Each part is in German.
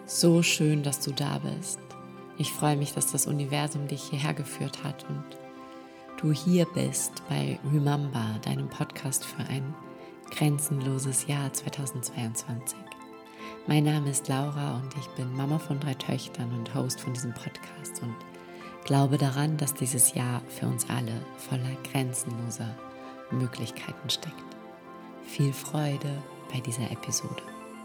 So schön, dass du da bist. Ich freue mich, dass das Universum dich hierher geführt hat und du hier bist bei Remember, deinem Podcast für ein grenzenloses Jahr 2022. Mein Name ist Laura und ich bin Mama von 3 Töchtern und Host von diesem Podcast und glaube daran, dass dieses Jahr für uns alle voller grenzenloser Möglichkeiten steckt. Viel Freude bei dieser Episode.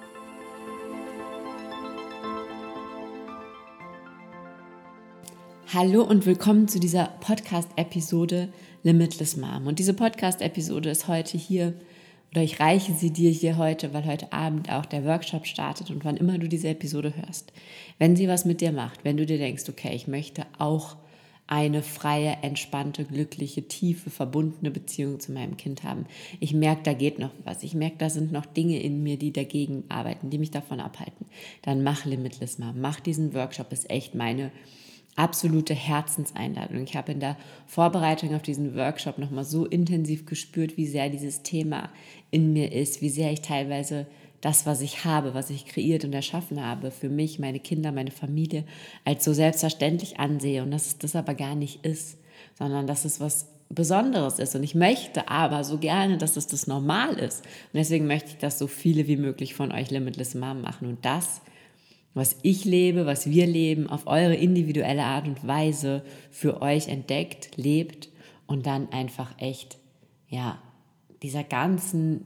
Hallo und willkommen zu dieser Podcast-Episode Limitless Mom. Und diese Podcast-Episode ist heute hier, oder ich reiche sie dir hier heute, weil heute Abend auch der Workshop startet und wann immer du diese Episode hörst. Wenn sie was mit dir macht, wenn du dir denkst, okay, ich möchte auch eine freie, entspannte, glückliche, tiefe, verbundene Beziehung zu meinem Kind haben. Ich merke, da geht noch was. Ich merke, da sind noch Dinge in mir, die dagegen arbeiten, die mich davon abhalten. Dann mach Limitless Mom. Mach diesen Workshop, ist echt meine absolute Herzenseinladung. Ich habe in der Vorbereitung auf diesen Workshop nochmal so intensiv gespürt, wie sehr dieses Thema in mir ist, wie sehr ich teilweise das, was ich habe, was ich kreiert und erschaffen habe, für mich, meine Kinder, meine Familie, als so selbstverständlich ansehe und dass es das aber gar nicht ist, sondern dass es was Besonderes ist. Und ich möchte aber so gerne, dass es das normal ist. Und deswegen möchte ich, dass so viele wie möglich von euch Limitless Mom machen und das, was ich lebe, was wir leben, auf eure individuelle Art und Weise für euch entdeckt, lebt und dann einfach echt, dieser ganzen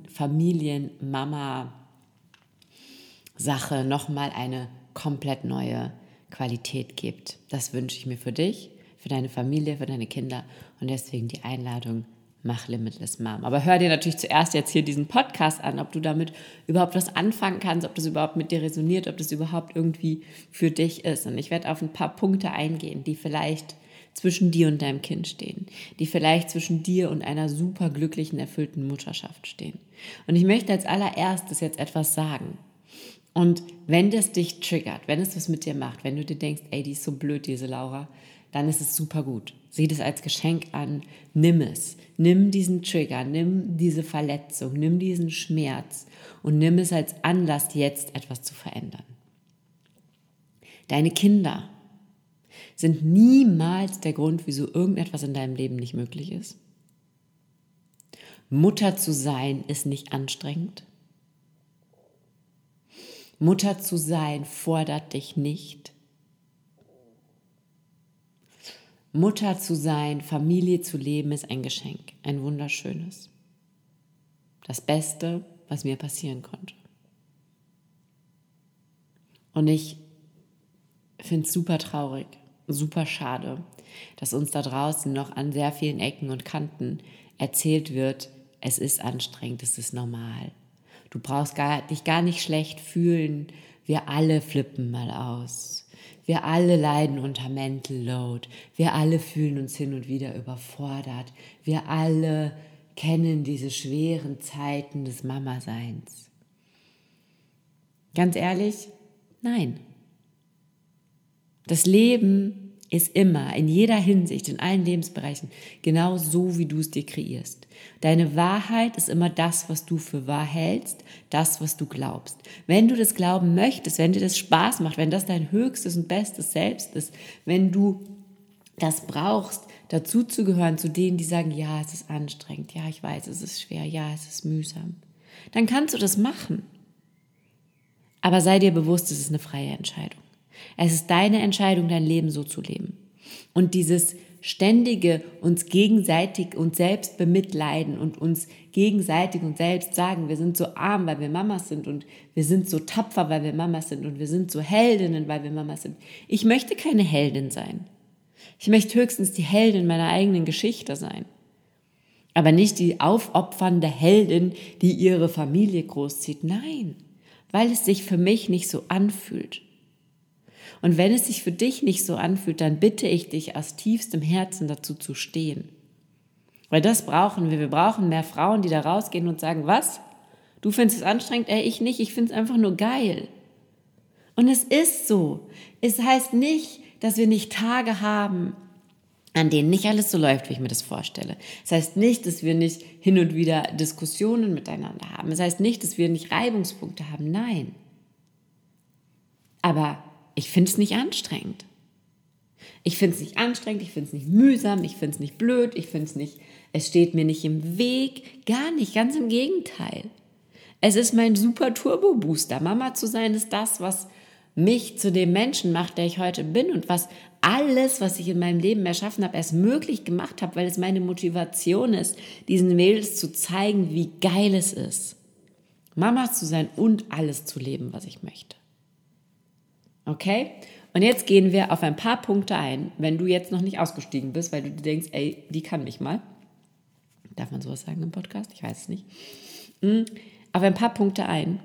Familien-Mama-Sache nochmal eine komplett neue Qualität gibt. Das wünsche ich mir für dich, für deine Familie, für deine Kinder und deswegen die Einladung, mach Limitless Mom. Aber hör dir natürlich zuerst jetzt hier diesen Podcast an, ob du damit überhaupt was anfangen kannst, ob das überhaupt mit dir resoniert, ob das überhaupt irgendwie für dich ist. Und ich werde auf ein paar Punkte eingehen, die vielleicht zwischen dir und deinem Kind stehen, die vielleicht zwischen dir und einer super glücklichen, erfüllten Mutterschaft stehen. Und ich möchte als allererstes jetzt etwas sagen. Und wenn das dich triggert, wenn es was mit dir macht, wenn du dir denkst, ey, die ist so blöd, diese Laura, dann ist es super gut. Sieh das als Geschenk an, nimm es. Nimm diesen Trigger, nimm diese Verletzung, nimm diesen Schmerz und nimm es als Anlass, jetzt etwas zu verändern. Deine Kinder sind niemals der Grund, wieso irgendetwas in deinem Leben nicht möglich ist. Mutter zu sein ist nicht anstrengend. Mutter zu sein fordert dich nicht. Mutter zu sein, Familie zu leben, ist ein Geschenk, ein wunderschönes. Das Beste, was mir passieren konnte. Und ich finde es super traurig, super schade, dass uns da draußen noch an sehr vielen Ecken und Kanten erzählt wird, es ist anstrengend, es ist normal. Du brauchst dich gar nicht schlecht fühlen, wir alle flippen mal aus. Wir alle leiden unter Mental Load. Wir alle fühlen uns hin und wieder überfordert. Wir alle kennen diese schweren Zeiten des Mama-Seins. Ganz ehrlich, nein. Das Leben ist immer, in jeder Hinsicht, in allen Lebensbereichen, genau so, wie du es dir kreierst. Deine Wahrheit ist immer das, was du für wahr hältst, das, was du glaubst. Wenn du das glauben möchtest, wenn dir das Spaß macht, wenn das dein höchstes und bestes Selbst ist, wenn du das brauchst, dazu zu gehören, zu denen, die sagen, ja, es ist anstrengend, ja, ich weiß, es ist schwer, ja, es ist mühsam, dann kannst du das machen. Aber sei dir bewusst, es ist eine freie Entscheidung. Es ist deine Entscheidung, dein Leben so zu leben. Und dieses ständige uns gegenseitig und selbst bemitleiden und uns gegenseitig und selbst sagen, wir sind so arm, weil wir Mamas sind und wir sind so tapfer, weil wir Mamas sind und wir sind so Heldinnen, weil wir Mamas sind. Ich möchte keine Heldin sein. Ich möchte höchstens die Heldin meiner eigenen Geschichte sein. Aber nicht die aufopfernde Heldin, die ihre Familie großzieht. Nein, weil es sich für mich nicht so anfühlt. Und wenn es sich für dich nicht so anfühlt, dann bitte ich dich aus tiefstem Herzen dazu zu stehen. Weil das brauchen wir. Wir brauchen mehr Frauen, die da rausgehen und sagen, was? Du findest es anstrengend? Ich nicht. Ich finde es einfach nur geil. Und es ist so. Es heißt nicht, dass wir nicht Tage haben, an denen nicht alles so läuft, wie ich mir das vorstelle. Es heißt nicht, dass wir nicht hin und wieder Diskussionen miteinander haben. Es heißt nicht, dass wir nicht Reibungspunkte haben. Nein. Aber ich finde es nicht anstrengend. Ich finde es nicht anstrengend, ich finde es nicht mühsam, ich finde es nicht blöd, es steht mir nicht im Weg, gar nicht, ganz im Gegenteil. Es ist mein super Turbo-Booster. Mama zu sein ist das, was mich zu dem Menschen macht, der ich heute bin und was alles, was ich in meinem Leben erschaffen habe, erst möglich gemacht habe, weil es meine Motivation ist, diesen Mädels zu zeigen, wie geil es ist, Mama zu sein und alles zu leben, was ich möchte. Okay? Und jetzt gehen wir auf ein paar Punkte ein, wenn du jetzt noch nicht ausgestiegen bist, weil du dir denkst, ey, die kann mich mal. Darf man sowas sagen im Podcast? Ich weiß es nicht. Auf ein paar Punkte ein,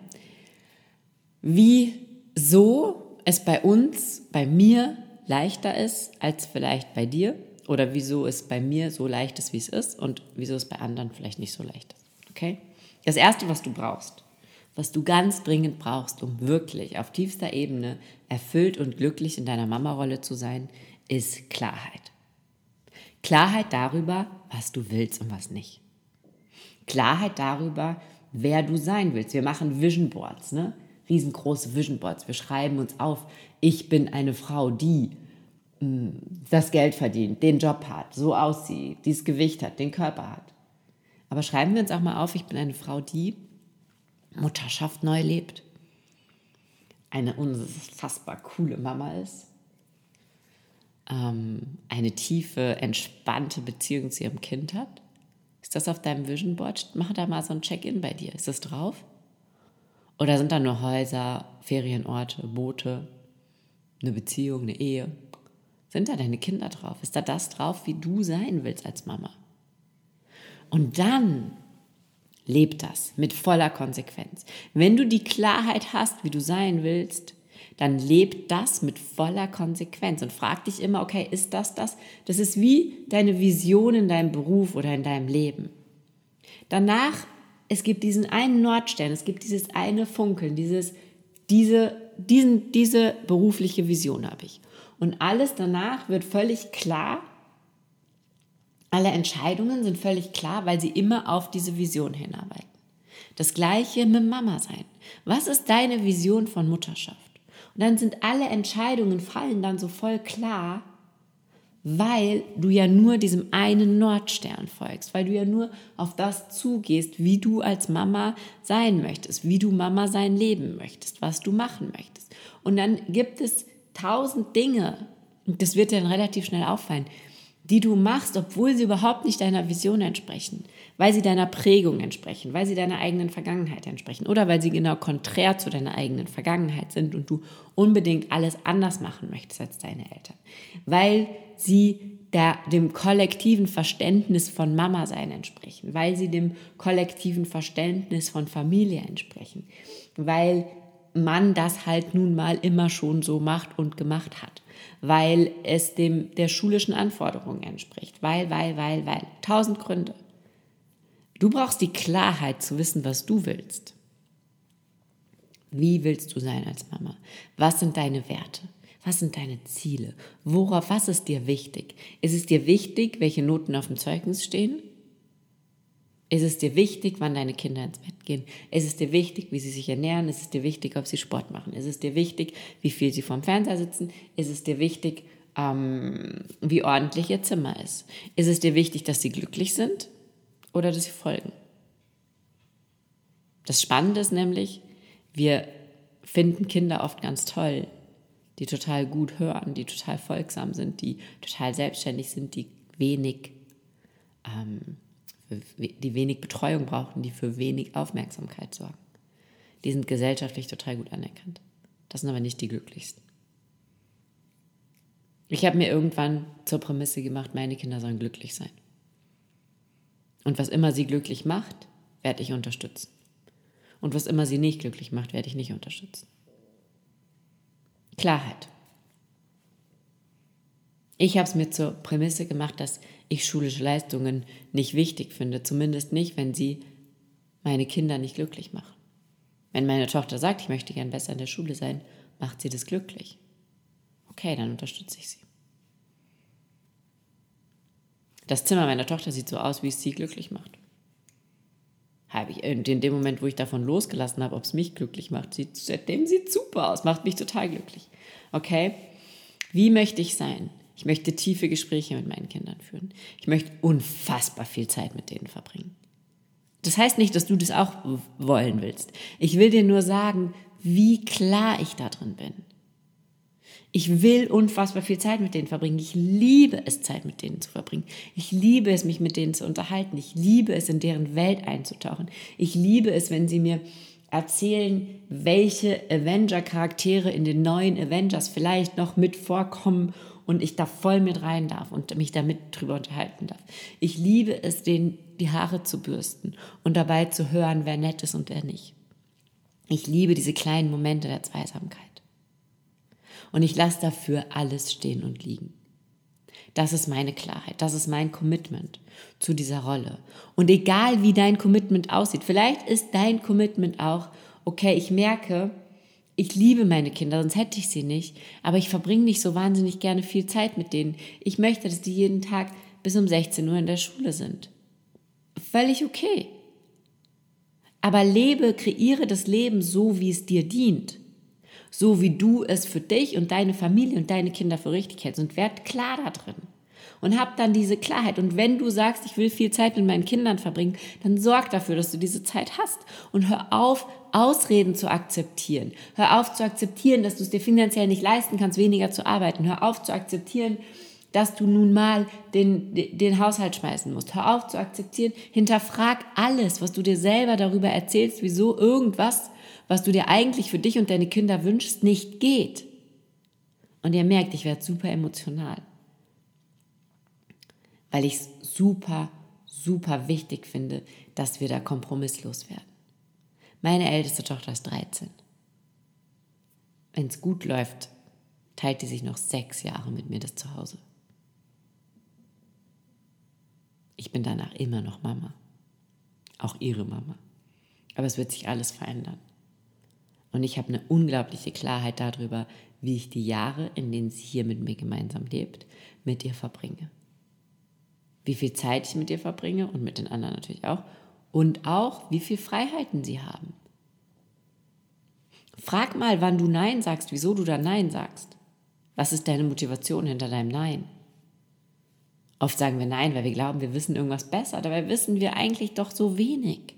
wieso es bei uns, bei mir leichter ist als vielleicht bei dir oder wieso es bei mir so leicht ist, wie es ist und wieso es bei anderen vielleicht nicht so leicht ist. Okay? Das Erste, was du brauchst, was du ganz dringend brauchst, um wirklich auf tiefster Ebene erfüllt und glücklich in deiner Mama-Rolle zu sein, ist Klarheit. Klarheit darüber, was du willst und was nicht. Klarheit darüber, wer du sein willst. Wir machen Vision Boards, ne? Riesengroße Vision Boards. Wir schreiben uns auf, ich bin eine Frau, die das Geld verdient, den Job hat, so aussieht, dieses Gewicht hat, den Körper hat. Aber schreiben wir uns auch mal auf, ich bin eine Frau, die Mutterschaft neu lebt, eine unfassbar coole Mama ist, eine tiefe, entspannte Beziehung zu ihrem Kind hat. Ist das auf deinem Vision Board? Mach da mal so ein Check-in bei dir. Ist das drauf? Oder sind da nur Häuser, Ferienorte, Boote, eine Beziehung, eine Ehe? Sind da deine Kinder drauf? Ist da das drauf, wie du sein willst als Mama? Und dann leb das mit voller Konsequenz. Wenn du die Klarheit hast, wie du sein willst, dann leb das mit voller Konsequenz und frag dich immer, okay, ist das das? Das ist wie deine Vision in deinem Beruf oder in deinem Leben. Danach, es gibt diesen einen Nordstern, es gibt dieses eine Funkeln, diese berufliche Vision habe ich. Und alles danach wird völlig klar. Alle Entscheidungen sind völlig klar, weil sie immer auf diese Vision hinarbeiten. Das Gleiche mit Mama sein. Was ist deine Vision von Mutterschaft? Und dann sind alle Entscheidungen fallen dann so voll klar, weil du ja nur diesem einen Nordstern folgst, weil du ja nur auf das zugehst, wie du als Mama sein möchtest, wie du Mama sein leben möchtest, was du machen möchtest. Und dann gibt es 1000 Dinge, und das wird dir dann relativ schnell auffallen, die du machst, obwohl sie überhaupt nicht deiner Vision entsprechen, weil sie deiner Prägung entsprechen, weil sie deiner eigenen Vergangenheit entsprechen oder weil sie genau konträr zu deiner eigenen Vergangenheit sind und du unbedingt alles anders machen möchtest als deine Eltern, weil sie dem kollektiven Verständnis von Mama sein entsprechen, weil sie dem kollektiven Verständnis von Familie entsprechen, weil man das halt nun mal immer schon so macht und gemacht hat, weil es der schulischen Anforderungen entspricht, weil. 1000 Gründe. Du brauchst die Klarheit zu wissen, was du willst. Wie willst du sein als Mama? Was sind deine Werte? Was sind deine Ziele? Was ist dir wichtig? Ist es dir wichtig, welche Noten auf dem Zeugnis stehen? Ist es dir wichtig, wann deine Kinder ins Bett gehen? Ist es dir wichtig, wie sie sich ernähren? Ist es dir wichtig, ob sie Sport machen? Ist es dir wichtig, wie viel sie vorm Fernseher sitzen? Ist es dir wichtig, wie ordentlich ihr Zimmer ist? Ist es dir wichtig, dass sie glücklich sind oder dass sie folgen? Das Spannende ist nämlich, wir finden Kinder oft ganz toll, die total gut hören, die total folgsam sind, die total selbstständig sind, die wenig Betreuung brauchen, die für wenig Aufmerksamkeit sorgen. Die sind gesellschaftlich total gut anerkannt. Das sind aber nicht die glücklichsten. Ich habe mir irgendwann zur Prämisse gemacht, meine Kinder sollen glücklich sein. Und was immer sie glücklich macht, werde ich unterstützen. Und was immer sie nicht glücklich macht, werde ich nicht unterstützen. Klarheit. Ich habe es mir zur Prämisse gemacht, dass ich schulische Leistungen nicht wichtig finde, zumindest nicht, wenn sie meine Kinder nicht glücklich machen. Wenn meine Tochter sagt, ich möchte gern besser in der Schule sein, macht sie das glücklich. Okay, dann unterstütze ich sie. Das Zimmer meiner Tochter sieht so aus, wie es sie glücklich macht. Habe ich in dem Moment, wo ich davon losgelassen habe, ob es mich glücklich macht, seitdem sieht super aus, macht mich total glücklich. Okay? Wie möchte ich sein? Ich möchte tiefe Gespräche mit meinen Kindern führen. Ich möchte unfassbar viel Zeit mit denen verbringen. Das heißt nicht, dass du das auch wollen willst. Ich will dir nur sagen, wie klar ich da drin bin. Ich will unfassbar viel Zeit mit denen verbringen. Ich liebe es, Zeit mit denen zu verbringen. Ich liebe es, mich mit denen zu unterhalten. Ich liebe es, in deren Welt einzutauchen. Ich liebe es, wenn sie mir erzählen, welche Avenger-Charaktere in den neuen Avengers vielleicht noch mit vorkommen und ich da voll mit rein darf und mich damit drüber unterhalten darf. Ich liebe es, denen die Haare zu bürsten und dabei zu hören, wer nett ist und wer nicht. Ich liebe diese kleinen Momente der Zweisamkeit. Und ich lasse dafür alles stehen und liegen. Das ist meine Klarheit, das ist mein Commitment zu dieser Rolle. Und egal wie dein Commitment aussieht, vielleicht ist dein Commitment auch, okay, ich merke, ich liebe meine Kinder, sonst hätte ich sie nicht, aber ich verbringe nicht so wahnsinnig gerne viel Zeit mit denen. Ich möchte, dass die jeden Tag bis um 16 Uhr in der Schule sind. Völlig okay. Aber kreiere das Leben so, wie es dir dient. So wie du es für dich und deine Familie und deine Kinder für richtig hältst und werd klar da drin. Und hab dann diese Klarheit. Und wenn du sagst, ich will viel Zeit mit meinen Kindern verbringen, dann sorg dafür, dass du diese Zeit hast. Und hör auf, Ausreden zu akzeptieren. Hör auf zu akzeptieren, dass du es dir finanziell nicht leisten kannst, weniger zu arbeiten. Hör auf zu akzeptieren, dass du nun mal den Haushalt schmeißen musst. Hör auf zu akzeptieren. Hinterfrag alles, was du dir selber darüber erzählst, wieso irgendwas, was du dir eigentlich für dich und deine Kinder wünschst, nicht geht. Und ihr merkt, ich werde super emotional, weil ich es super, super wichtig finde, dass wir da kompromisslos werden. Meine älteste Tochter ist 13. Wenn es gut läuft, teilt die sich noch 6 Jahre mit mir das Zuhause. Ich bin danach immer noch Mama. Auch ihre Mama. Aber es wird sich alles verändern. Und ich habe eine unglaubliche Klarheit darüber, wie ich die Jahre, in denen sie hier mit mir gemeinsam lebt, mit ihr verbringe. Wie viel Zeit ich mit ihr verbringe und mit den anderen natürlich auch. Und auch, wie viel Freiheiten sie haben. Frag mal, wann du Nein sagst, wieso du da Nein sagst. Was ist deine Motivation hinter deinem Nein? Oft sagen wir Nein, weil wir glauben, wir wissen irgendwas besser. Dabei wissen wir eigentlich doch so wenig.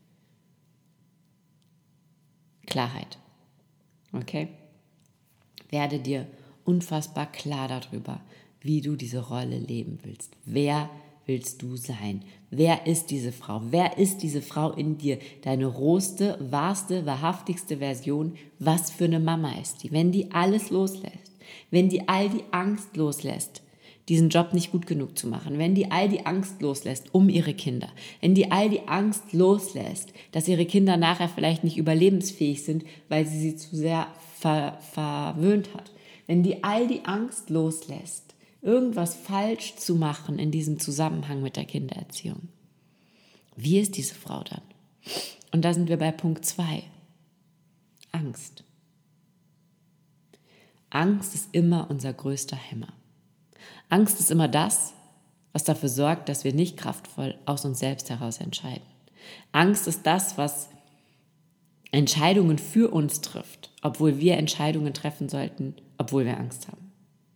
Klarheit. Okay? Werde dir unfassbar klar darüber, wie du diese Rolle leben willst. Wer willst du sein? Wer ist diese Frau? Wer ist diese Frau in dir? Deine rohste, wahrste, wahrhaftigste Version. Was für eine Mama ist die? Wenn die alles loslässt, wenn die all die Angst loslässt, diesen Job nicht gut genug zu machen, wenn die all die Angst loslässt um ihre Kinder, wenn die all die Angst loslässt, dass ihre Kinder nachher vielleicht nicht überlebensfähig sind, weil sie zu sehr verwöhnt hat, wenn die all die Angst loslässt, irgendwas falsch zu machen in diesem Zusammenhang mit der Kindererziehung. Wie ist diese Frau dann? Und da sind wir bei Punkt 2. Angst. Angst ist immer unser größter Hämmer. Angst ist immer das, was dafür sorgt, dass wir nicht kraftvoll aus uns selbst heraus entscheiden. Angst ist das, was Entscheidungen für uns trifft, obwohl wir Entscheidungen treffen sollten, obwohl wir Angst haben.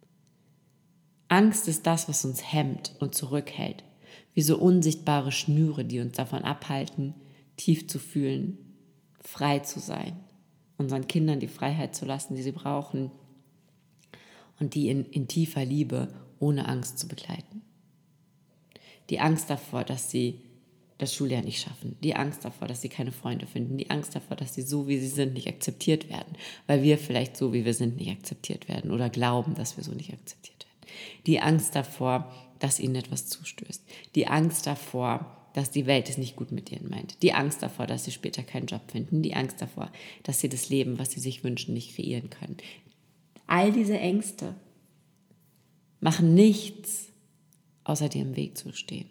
Angst ist das, was uns hemmt und zurückhält, wie so unsichtbare Schnüre, die uns davon abhalten, tief zu fühlen, frei zu sein, unseren Kindern die Freiheit zu lassen, die sie brauchen und die in tiefer Liebe ohne Angst zu begleiten. Die Angst davor, dass sie das Schuljahr nicht schaffen, die Angst davor, dass sie keine Freunde finden, die Angst davor, dass sie so, wie sie sind, nicht akzeptiert werden, weil wir vielleicht so, wie wir sind, nicht akzeptiert werden oder glauben, dass wir so nicht akzeptiert werden. Die Angst davor, dass ihnen etwas zustößt. Die Angst davor, dass die Welt es nicht gut mit ihnen meint. Die Angst davor, dass sie später keinen Job finden. Die Angst davor, dass sie das Leben, was sie sich wünschen, nicht kreieren können. All diese Ängste machen nichts, außer dir im Weg zu stehen.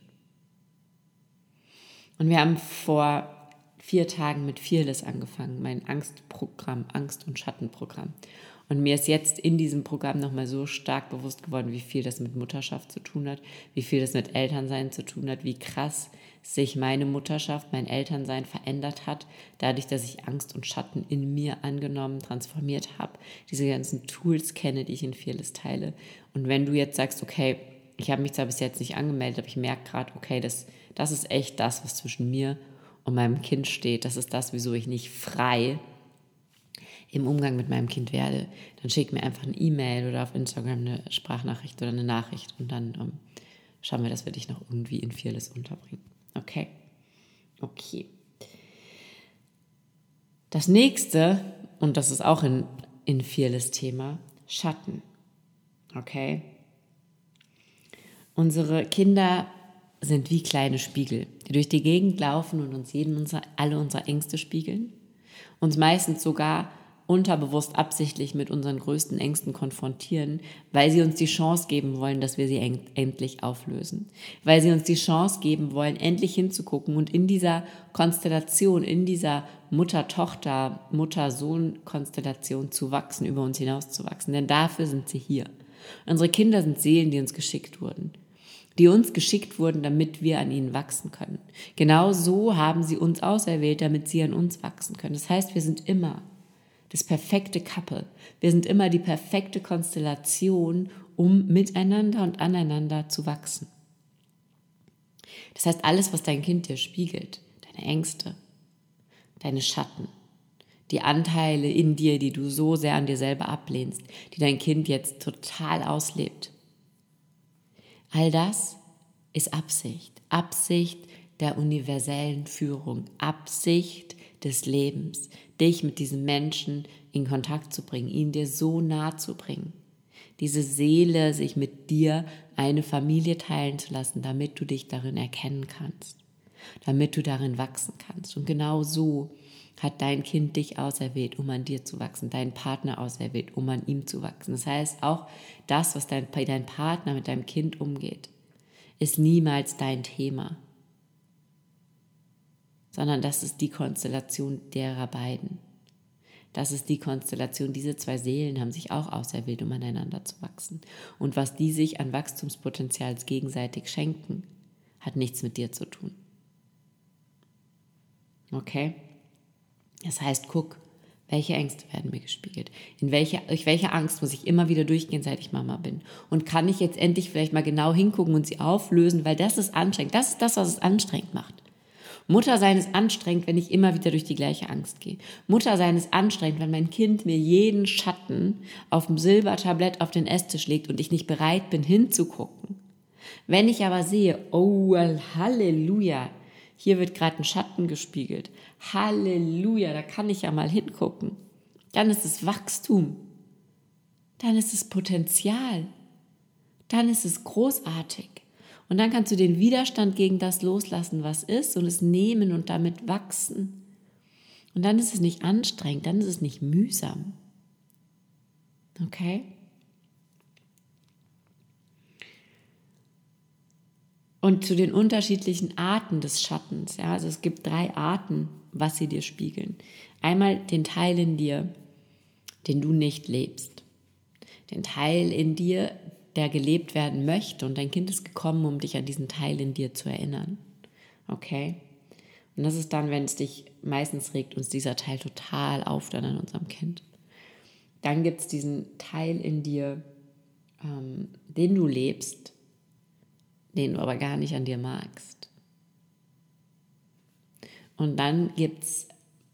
Und wir haben vor 4 Tagen mit Fearless angefangen, mein Angstprogramm, Angst- und Schattenprogramm. Und mir ist jetzt in diesem Programm nochmal so stark bewusst geworden, wie viel das mit Mutterschaft zu tun hat, wie viel das mit Elternsein zu tun hat, wie krass sich meine Mutterschaft, mein Elternsein verändert hat, dadurch, dass ich Angst und Schatten in mir angenommen, transformiert habe, diese ganzen Tools kenne, die ich in Fearless teile. Und wenn du jetzt sagst, okay, ich habe mich zwar bis jetzt nicht angemeldet, aber ich merke gerade, okay, das ist echt das, was zwischen mir und meinem Kind steht. Das ist das, wieso ich nicht frei im Umgang mit meinem Kind werde. Dann schick mir einfach eine E-Mail oder auf Instagram eine Sprachnachricht oder eine Nachricht und dann schauen wir, dass wir dich noch irgendwie in Fearless unterbringen. Okay? Okay. Das nächste, und das ist auch in Fearless Thema, Schatten. Okay? Unsere Kinder sind wie kleine Spiegel, die durch die Gegend laufen und uns alle unsere Ängste spiegeln. Uns meistens sogar unterbewusst absichtlich mit unseren größten Ängsten konfrontieren, weil sie uns die Chance geben wollen, dass wir sie endlich auflösen. Weil sie uns die Chance geben wollen, endlich hinzugucken und in dieser Konstellation, in dieser Mutter-Tochter, Mutter-Sohn-Konstellation zu wachsen, über uns hinaus zu wachsen. Denn dafür sind sie hier. Unsere Kinder sind Seelen, die uns geschickt wurden. Damit wir an ihnen wachsen können. Genau so haben sie uns auserwählt, damit sie an uns wachsen können. Das heißt, wir sind immer das perfekte Couple. Wir sind immer die perfekte Konstellation, um miteinander und aneinander zu wachsen. Das heißt, alles, was dein Kind dir spiegelt, deine Ängste, deine Schatten, die Anteile in dir, die du so sehr an dir selber ablehnst, die dein Kind jetzt total auslebt, all das ist Absicht. Absicht der universellen Führung. Absicht des Lebens. Dich mit diesem Menschen in Kontakt zu bringen, ihn dir so nah zu bringen. Diese Seele, sich mit dir eine Familie teilen zu lassen, damit du dich darin erkennen kannst. Damit du darin wachsen kannst. Und genau so hat dein Kind dich auserwählt, um an dir zu wachsen, deinen Partner auserwählt, um an ihm zu wachsen. Das heißt, auch das, was dein Partner mit deinem Kind umgeht, ist niemals dein Thema, sondern das ist die Konstellation derer beiden. Das ist die Konstellation, diese zwei Seelen haben sich auch auserwählt, um aneinander zu wachsen. Und was die sich an Wachstumspotenzial gegenseitig schenken, hat nichts mit dir zu tun. Okay? Das heißt, guck, welche Ängste werden mir gespiegelt? Durch welche Angst muss ich immer wieder durchgehen, seit ich Mama bin? Und kann ich jetzt endlich vielleicht mal genau hingucken und sie auflösen, weil das ist anstrengend. Das ist das, was es anstrengend macht. Muttersein ist anstrengend, wenn ich immer wieder durch die gleiche Angst gehe. Muttersein ist anstrengend, wenn mein Kind mir jeden Schatten auf dem Silbertablett auf den Esstisch legt und ich nicht bereit bin, hinzugucken. Wenn ich aber sehe, oh, Halleluja, hier wird gerade ein Schatten gespiegelt. Halleluja, da kann ich ja mal hingucken. Dann ist es Wachstum. Dann ist es Potenzial. Dann ist es großartig. Und dann kannst du den Widerstand gegen das loslassen, was ist, und es nehmen und damit wachsen. Und dann ist es nicht anstrengend, dann ist es nicht mühsam. Okay? Und zu den unterschiedlichen Arten des Schattens, ja, also es gibt 3 Arten, was sie dir spiegeln. Einmal den Teil in dir, den du nicht lebst. Den Teil in dir, der gelebt werden möchte, und dein Kind ist gekommen, um dich an diesen Teil in dir zu erinnern. Okay? Und das ist dann, wenn es dich, meistens regt uns dieser Teil total auf dann an unserem Kind. Dann gibt es diesen Teil in dir, den du lebst, den du aber gar nicht an dir magst. Und dann gibt es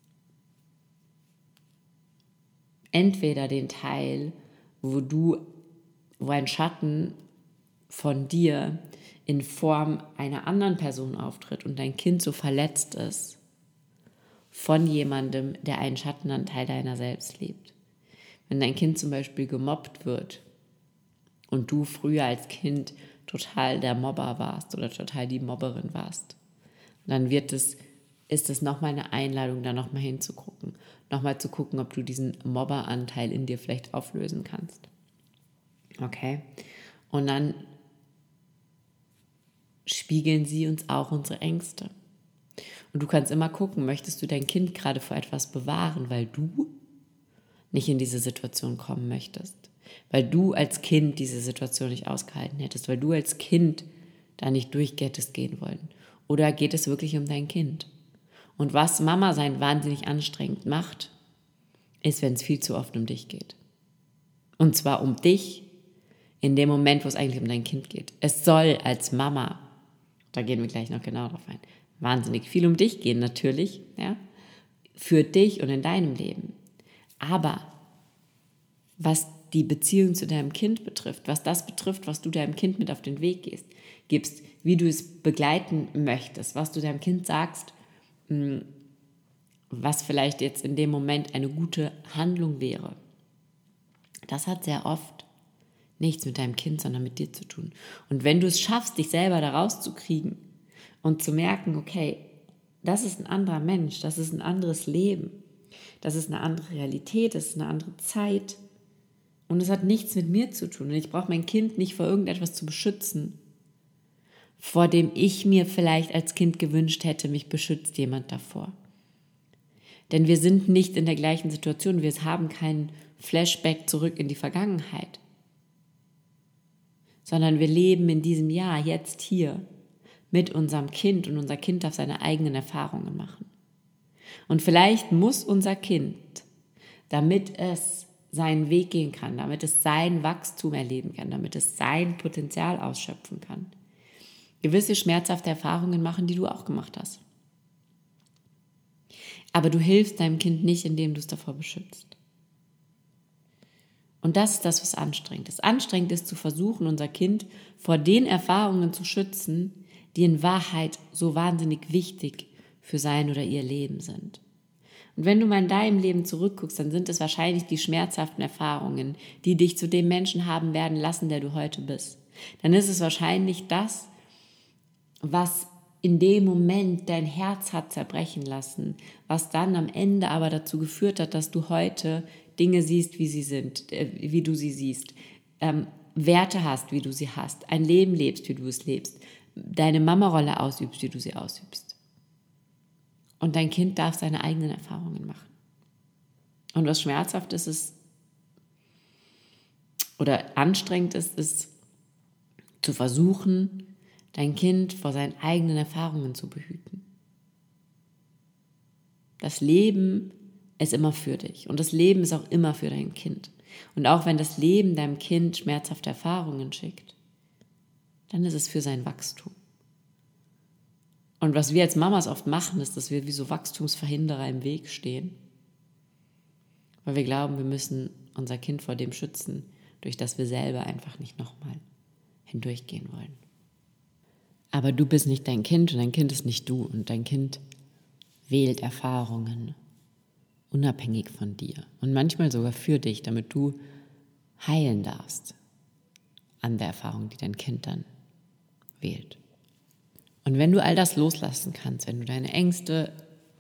entweder den Teil, wo ein Schatten von dir in Form einer anderen Person auftritt und dein Kind so verletzt ist von jemandem, der einen Schattenanteil deiner selbst lebt. Wenn dein Kind zum Beispiel gemobbt wird und du früher als Kind total der Mobber warst oder total die Mobberin warst, dann ist es nochmal eine Einladung, da nochmal hinzugucken. Nochmal zu gucken, ob du diesen Mobberanteil in dir vielleicht auflösen kannst. Okay? Und dann spiegeln sie uns auch unsere Ängste. Und du kannst immer gucken, möchtest du dein Kind gerade vor etwas bewahren, weil du nicht in diese Situation kommen möchtest, weil du als Kind diese Situation nicht ausgehalten hättest, weil du als Kind da nicht hättest gehen wollen? Oder geht es wirklich um dein Kind? Und was Mama sein wahnsinnig anstrengend macht, ist, wenn es viel zu oft um dich geht. Und zwar um dich in dem Moment, wo es eigentlich um dein Kind geht. Es soll als Mama, da gehen wir gleich noch genau drauf ein, wahnsinnig viel um dich gehen natürlich, ja, für dich und in deinem Leben. Aber was die Beziehung zu deinem Kind betrifft, was das betrifft, was du deinem Kind mit auf den Weg gibst, wie du es begleiten möchtest, was du deinem Kind sagst, was vielleicht jetzt in dem Moment eine gute Handlung wäre, das hat sehr oft nichts mit deinem Kind, sondern mit dir zu tun. Und wenn du es schaffst, dich selber da rauszukriegen und zu merken, okay, das ist ein anderer Mensch, das ist ein anderes Leben, das ist eine andere Realität, das ist eine andere Zeit und es hat nichts mit mir zu tun. Und ich brauche mein Kind nicht vor irgendetwas zu beschützen, vor dem ich mir vielleicht als Kind gewünscht hätte, mich beschützt jemand davor. Denn wir sind nicht in der gleichen Situation, wir haben keinen Flashback zurück in die Vergangenheit, sondern wir leben in diesem Jahr, jetzt hier, mit unserem Kind und unser Kind darf seine eigenen Erfahrungen machen. Und vielleicht muss unser Kind, damit es seinen Weg gehen kann, damit es sein Wachstum erleben kann, damit es sein Potenzial ausschöpfen kann, gewisse schmerzhafte Erfahrungen machen, die du auch gemacht hast. Aber du hilfst deinem Kind nicht, indem du es davor beschützt. Und das ist das, was anstrengend ist. Anstrengend ist zu versuchen, unser Kind vor den Erfahrungen zu schützen, die in Wahrheit so wahnsinnig wichtig für sein oder ihr Leben sind. Und wenn du mal in deinem Leben zurückguckst, dann sind es wahrscheinlich die schmerzhaften Erfahrungen, die dich zu dem Menschen haben werden lassen, der du heute bist. Dann ist es wahrscheinlich das, was in dem Moment dein Herz hat zerbrechen lassen, was dann am Ende aber dazu geführt hat, dass du heute Dinge siehst, wie sie sind, wie du sie siehst, Werte hast, wie du sie hast, ein Leben lebst, wie du es lebst, deine Mama-Rolle ausübst, wie du sie ausübst. Und dein Kind darf seine eigenen Erfahrungen machen. Und was schmerzhaft ist, oder anstrengend ist zu versuchen, dein Kind vor seinen eigenen Erfahrungen zu behüten. Das Leben ist immer für dich und das Leben ist auch immer für dein Kind. Und auch wenn das Leben deinem Kind schmerzhafte Erfahrungen schickt, dann ist es für sein Wachstum. Und was wir als Mamas oft machen, ist, dass wir wie so Wachstumsverhinderer im Weg stehen, weil wir glauben, wir müssen unser Kind vor dem schützen, durch das wir selber einfach nicht nochmal hindurchgehen wollen. Aber du bist nicht dein Kind und dein Kind ist nicht du und dein Kind wählt Erfahrungen unabhängig von dir und manchmal sogar für dich, damit du heilen darfst an der Erfahrung, die dein Kind dann wählt. Und wenn du all das loslassen kannst, wenn du deine Ängste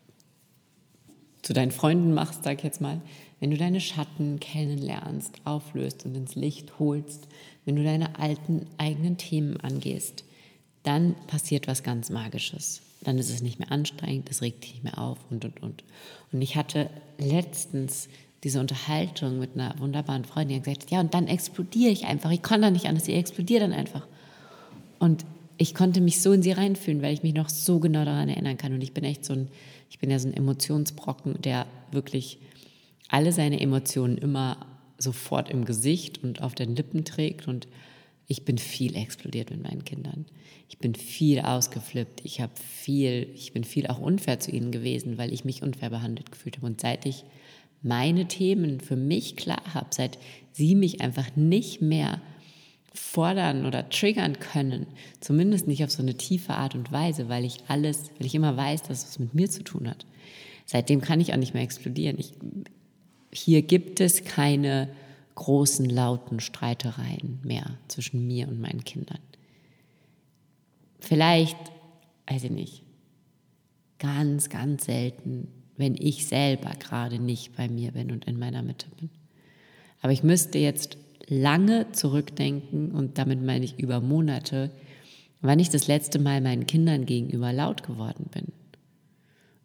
zu deinen Freunden machst, sag ich jetzt mal, wenn du deine Schatten kennenlernst, auflöst und ins Licht holst, wenn du deine alten eigenen Themen angehst, dann passiert was ganz Magisches. Dann ist es nicht mehr anstrengend, es regt dich nicht mehr auf und. Und ich hatte letztens diese Unterhaltung mit einer wunderbaren Freundin, die hat gesagt, ja, und dann explodiere ich einfach. Ich kann da nicht anders, ich explodiere dann einfach. Und ich konnte mich so in sie reinfühlen, weil ich mich noch so genau daran erinnern kann. Und ich bin ja so ein Emotionsbrocken, der wirklich alle seine Emotionen immer sofort im Gesicht und auf den Lippen trägt. Und ich bin viel explodiert mit meinen Kindern. Ich bin viel ausgeflippt. Ich bin viel auch unfair zu ihnen gewesen, weil ich mich unfair behandelt gefühlt habe. Und seit ich meine Themen für mich klar habe, seit sie mich einfach nicht mehr fordern oder triggern können, zumindest nicht auf so eine tiefe Art und Weise, weil ich immer weiß, dass es mit mir zu tun hat. Seitdem kann ich auch nicht mehr explodieren. Hier gibt es keine großen, lauten Streitereien mehr zwischen mir und meinen Kindern. Vielleicht, weiß ich nicht, ganz, ganz selten, wenn ich selber gerade nicht bei mir bin und in meiner Mitte bin. Aber ich müsste jetzt lange zurückdenken, und damit meine ich über Monate, wann ich das letzte Mal meinen Kindern gegenüber laut geworden bin.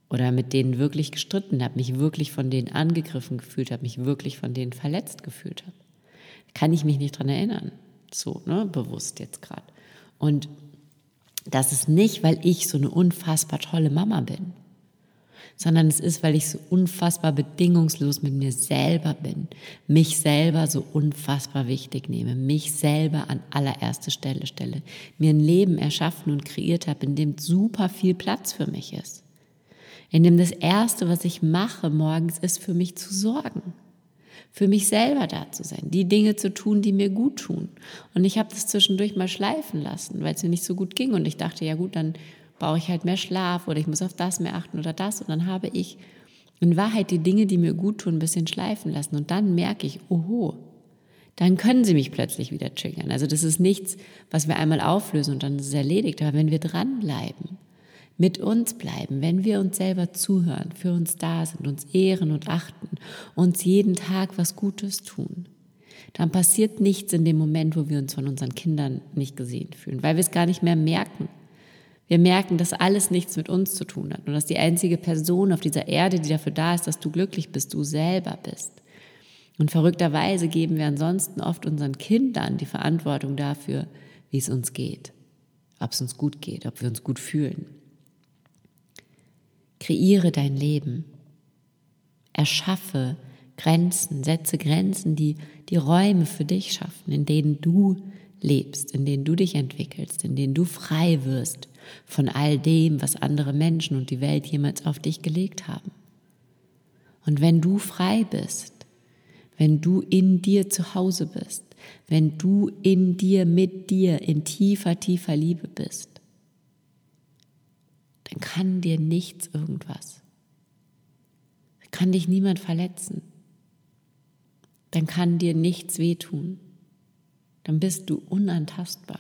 oder mit denen wirklich gestritten habe, mich wirklich von denen angegriffen gefühlt habe, mich wirklich von denen verletzt gefühlt habe. Kann ich mich nicht dran erinnern, so, bewusst jetzt gerade. Und das ist nicht, weil ich so eine unfassbar tolle Mama bin, sondern es ist, weil ich so unfassbar bedingungslos mit mir selber bin, mich selber so unfassbar wichtig nehme, mich selber an allererste Stelle stelle, mir ein Leben erschaffen und kreiert habe, in dem super viel Platz für mich ist, in dem das Erste, was ich mache morgens, ist, für mich zu sorgen, für mich selber da zu sein, die Dinge zu tun, die mir gut tun. Und ich habe das zwischendurch mal schleifen lassen, weil es mir nicht so gut ging und ich dachte, ja gut, dann brauche ich halt mehr Schlaf oder ich muss auf das mehr achten oder das. Und dann habe ich in Wahrheit die Dinge, die mir gut tun, ein bisschen schleifen lassen. Und dann merke ich, oho, dann können sie mich plötzlich wieder triggern. Also das ist nichts, was wir einmal auflösen und dann ist es erledigt. Aber wenn wir dranbleiben, mit uns bleiben, wenn wir uns selber zuhören, für uns da sind, uns ehren und achten, uns jeden Tag was Gutes tun, dann passiert nichts in dem Moment, wo wir uns von unseren Kindern nicht gesehen fühlen, weil wir es gar nicht mehr merken. Wir merken, dass alles nichts mit uns zu tun hat und dass die einzige Person auf dieser Erde, die dafür da ist, dass du glücklich bist, du selber bist. Und verrückterweise geben wir ansonsten oft unseren Kindern die Verantwortung dafür, wie es uns geht, ob es uns gut geht, ob wir uns gut fühlen. Kreiere dein Leben, erschaffe Grenzen, setze Grenzen, die Räume für dich schaffen, in denen du lebst, in denen du dich entwickelst, in denen du frei wirst von all dem, was andere Menschen und die Welt jemals auf dich gelegt haben. Und wenn du frei bist, wenn du in dir zu Hause bist, wenn du in dir, mit dir in tiefer, tiefer Liebe bist, dann kann dir nichts irgendwas. Dann kann dich niemand verletzen. Dann kann dir nichts wehtun. Dann bist du unantastbar.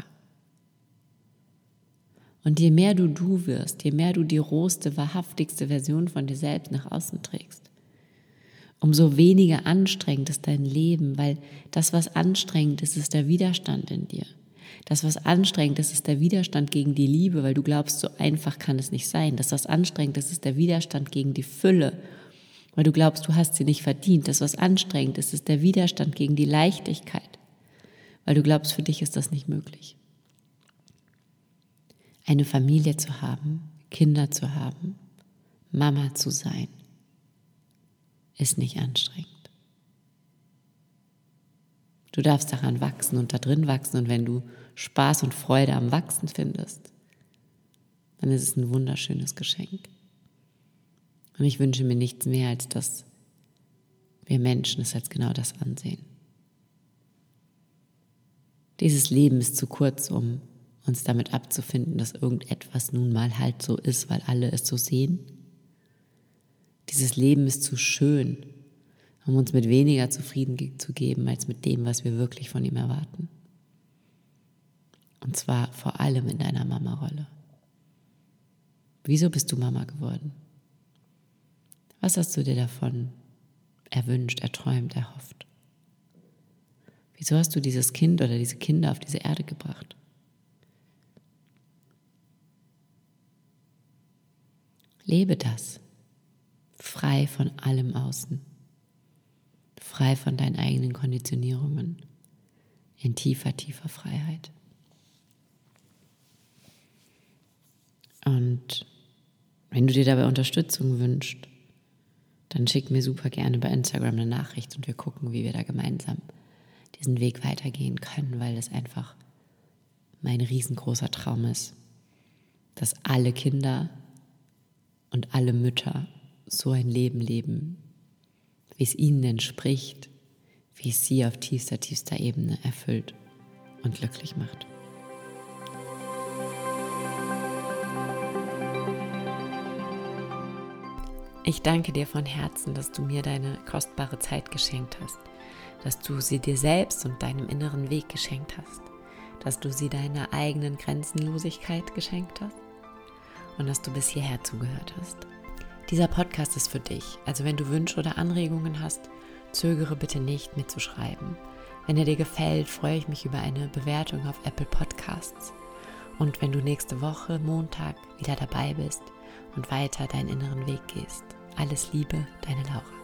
Und je mehr du wirst, je mehr du die rohste, wahrhaftigste Version von dir selbst nach außen trägst, umso weniger anstrengend ist dein Leben, weil das, was anstrengend ist, ist der Widerstand in dir. Das, was anstrengend ist, ist der Widerstand gegen die Liebe, weil du glaubst, so einfach kann es nicht sein. Das, was anstrengend ist, ist der Widerstand gegen die Fülle, weil du glaubst, du hast sie nicht verdient. Das, was anstrengend ist, ist der Widerstand gegen die Leichtigkeit, weil du glaubst, für dich ist das nicht möglich. Eine Familie zu haben, Kinder zu haben, Mama zu sein, ist nicht anstrengend. Du darfst daran wachsen und da drin wachsen und wenn du Spaß und Freude am Wachsen findest, dann ist es ein wunderschönes Geschenk. Und ich wünsche mir nichts mehr, als dass wir Menschen es als genau das ansehen. Dieses Leben ist zu kurz, um uns damit abzufinden, dass irgendetwas nun mal halt so ist, weil alle es so sehen. Dieses Leben ist zu schön, um uns mit weniger zufrieden zu geben, als mit dem, was wir wirklich von ihm erwarten. Und zwar vor allem in deiner Mama-Rolle. Wieso bist du Mama geworden? Was hast du dir davon erwünscht, erträumt, erhofft? Wieso hast du dieses Kind oder diese Kinder auf diese Erde gebracht? Lebe das, frei von allem Außen, frei von deinen eigenen Konditionierungen, in tiefer, tiefer Freiheit. Und wenn du dir dabei Unterstützung wünschst, dann schick mir super gerne bei Instagram eine Nachricht und wir gucken, wie wir da gemeinsam diesen Weg weitergehen können, weil es einfach mein riesengroßer Traum ist, dass alle Kinder und alle Mütter so ein Leben leben, wie es ihnen entspricht, wie es sie auf tiefster, tiefster Ebene erfüllt und glücklich macht. Ich danke dir von Herzen, dass du mir deine kostbare Zeit geschenkt hast, dass du sie dir selbst und deinem inneren Weg geschenkt hast, dass du sie deiner eigenen Grenzenlosigkeit geschenkt hast und dass du bis hierher zugehört hast. Dieser Podcast ist für dich, also wenn du Wünsche oder Anregungen hast, zögere bitte nicht, mir zu schreiben. Wenn er dir gefällt, freue ich mich über eine Bewertung auf Apple Podcasts. Und wenn du nächste Woche, Montag, wieder dabei bist, und weiter deinen inneren Weg gehst. Alles Liebe, deine Laura.